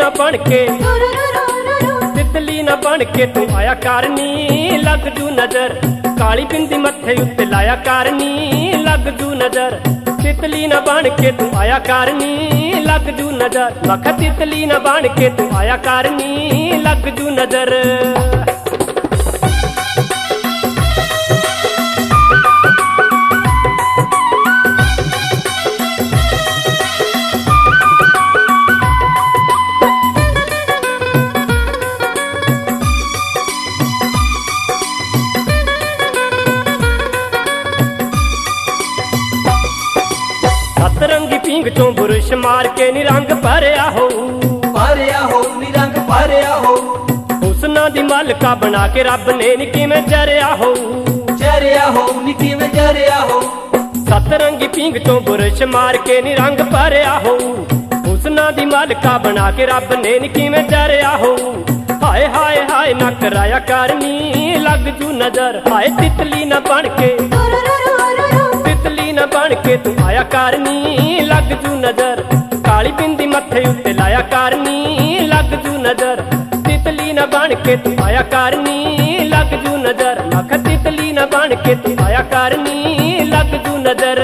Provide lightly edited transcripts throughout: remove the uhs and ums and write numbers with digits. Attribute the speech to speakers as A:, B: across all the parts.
A: ना बन के, तितली ना बन के तू आया करनी, लग जू नजर। काली बिंदी मथे उत्ते लाया करनी, लग जू नजर। तितली ना बन के तू आया करनी, लग जू नजर। मख तितली ना बन के तू आया करनी, लग जू नजर। सतरंगी पींग चों बुरुश मार के निरंग भरिया हो,
B: निरंग भरिया हो।
A: हुस्ना दी मालका बना के रब ने निकी में जरिया हो,
B: निकी में जरिया हो।
A: सतरंगी पींग चों बुरुश मार के निरंग भरिया हो, हुस्ना दी मालका बना के रब ने निकी में जरिया हो। हाय हाय हाय ना कराया करनी, लग जू नजर। हाय तितली ना बन के, तितली ना बन के तू आया करनी, लग जू नजर। काली बिंदी मथे उत्ते लाया करनी, लग जू नजर। तितली ना बन के तू आया करनी, लग जू नजर। मख तितली ना बन के तू आया करनी, लग जू नजर।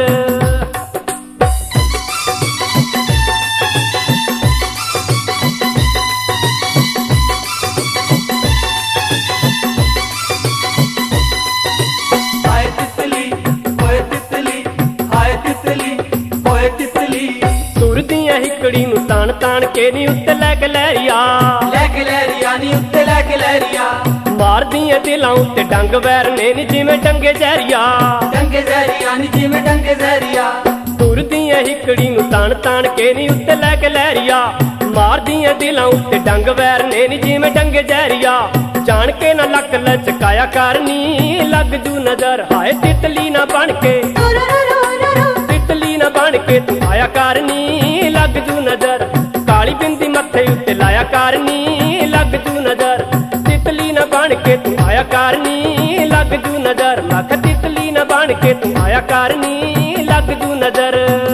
A: हिकड़ी नू तान तान के नी उत्ते लैके लहरिया,
B: नी उत्ते लैके लहरिया।
A: मार दियां दिलां उत्ते डंग वैर ने नी जिवें डंगे जहरिया,
B: नी जिवें डंगे जहरिया।
A: तुर दियां हिकड़ी नू तान तान के नी उत्ते लैके लहरिया, मार दियां दिलां उत्ते डंग वैर ने नी जिवें डंगे जहरिया। जान के ना लक लचकाया करनी, लग जू नजर। हाय तितली ना बन के, तितली ना बन के तू आया करनी, लग जू नजर। काली बिंदी मथे उत्ते लाया करनी, लग जू नजर। तितली ना बन के तू आया करनी, लग जू नजर। मख तितली ना बन के तू आया करनी, लग जू नजर।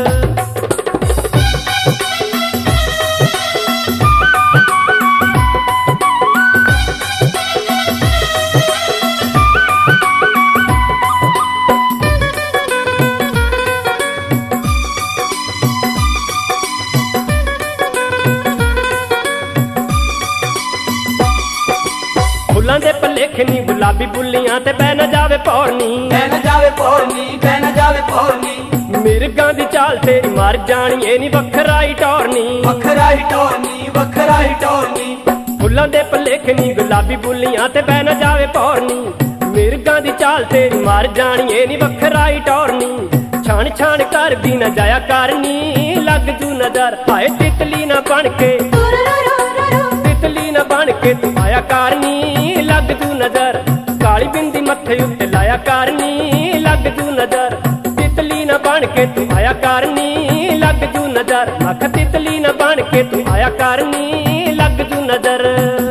A: फुल्लां दे भलेखे नी गुलाबी बुल्लियां ते बह न जावे पौड़नी,
B: बह न जावे पौड़नी।
A: मिर्गां दी चाल तेरी मर जानी, ए नी वखराई टौरनी,
B: वखराई टौरनी।
A: फुल्लां दे भलेखे नी गुलाबी बुल्लियां ते बह न जावे पौड़नी, मिर्गां दी चाल तेरी मर जानी, ए नी वखराई टौरनी। छान छान कर दी न जाया करनी, लग जू नजर। हाय तितली ना बन के, तितली ना बन के तू आया करनी, लग जू नजर। काली बिंदी मथे उत्ते लाया करनी, लग जू नजर। तितली ना बन के तू आया करनी, लग जू नजर। मख तितली ना बन के तू आया करनी, लग जू नजर।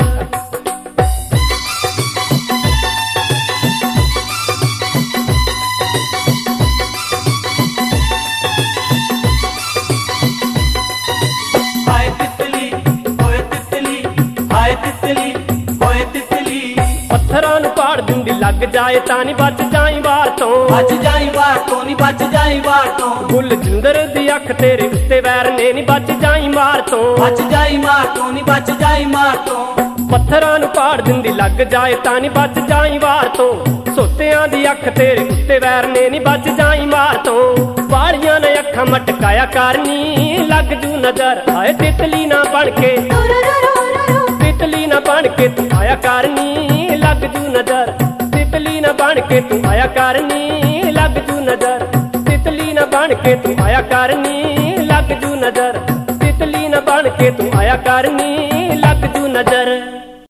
A: पत्थरां नू पाड़ दिंदी लग जाए तां नी बच जाई वार तो,
B: नी बच जाई वार तो।
A: गुल जिंदर दी अख तेरे उत्ते वैर ने नी बच जाई मार तो,
B: नी बच जाई मार तो।
A: पत्थरां नू पाड़ दिंदी लग जाए तां नी बच जाई वार तो। सोतियां दी अख तेरे उत्ते वैर ने नी बच जाई मार तो। वालियां ने अखां मटकाया करनी, लग जू नजर। हाय तितली ना बन के, तितली ना बन के तू आया करनी, लग जू नजर। तितली ना बन के तू आया करनी, लग जू नजर। तितली ना बन के तू आया करनी, लग जू नजर। तितली ना बन के तू आया करनी, लग जू नजर।